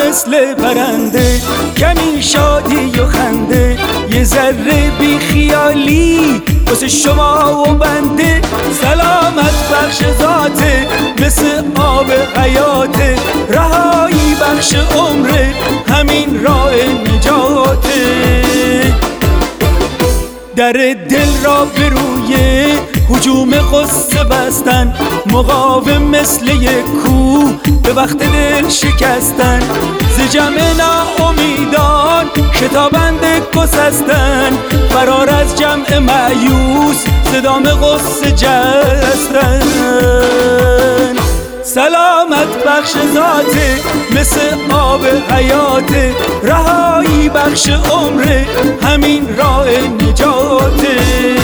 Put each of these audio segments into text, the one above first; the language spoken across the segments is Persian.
مثل پرنده، کمی شادی و خنده، یه ذره بی خیالی واسه شما و بنده. سلامت بخش ذاته، مثل آب حیاته، رهایی بخش عمره، همین راه نجاته. در دل را به روی هجوم غصه بستن، مقاوم مثل یک کوه به وقت دل شکستن. ز جمع ناامیدان شتابند گسستن، فرار از جمع مایوس ز دام غصه جستن. سلامت بخش ذاته، مثل آب حیاته، رهایی بخش عمره، همین راه نجاته.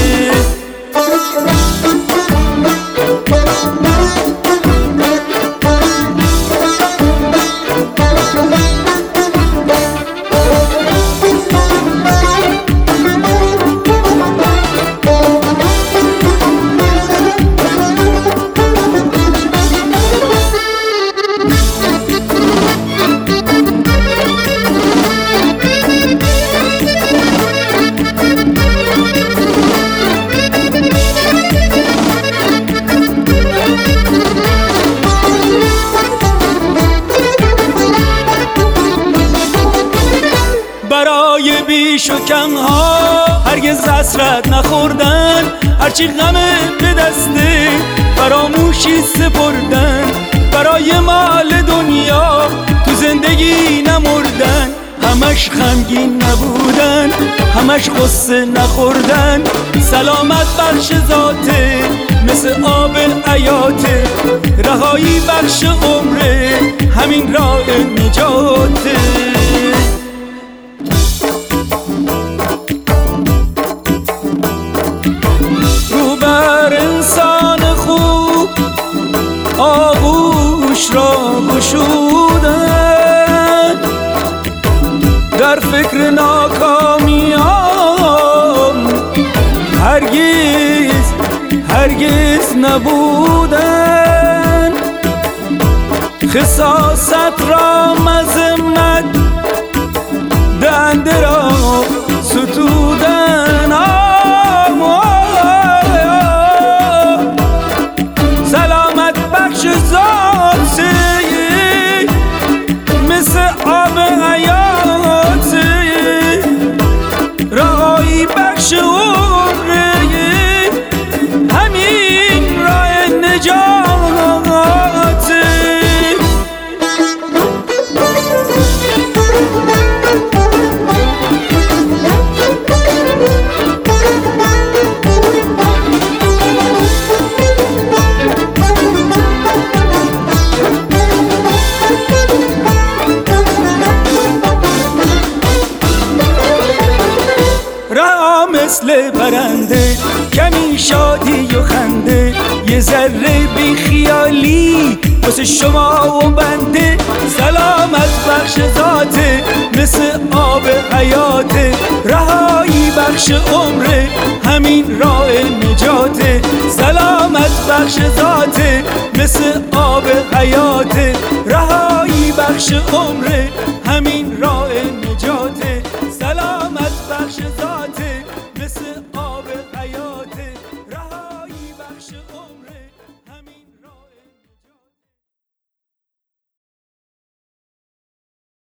برای بیش و کمها هرگز حسرت نخوردن، هرچی غم به دسته فراموشی سپردن. برای مال دنیا تو زندگی نمردن، همش غمگین نبودن، همش غصه نخوردن. سلامت بخش ذاته، مثل آب حیاته، رهایی بخش عمره، همین راه نجاته. انسان خوب آغوش را گشودن، در فکر ناکامیام هرگز نبودن. خساست را مذمت دنده را ستودن. مثل آب حیاته، رهایی بخش عمره، همین راه نجاته. مثل پرنده، کمی شادی و خنده، یه ذره بی خیالی واسه شما و بنده. سلامت بخش ذاته، مثل آب حیاته، رهایی بخش عمره، همین راه نجاته. سلامت بخش ذاته، مثل آب حیاته، رهایی بخش عمره، همین راه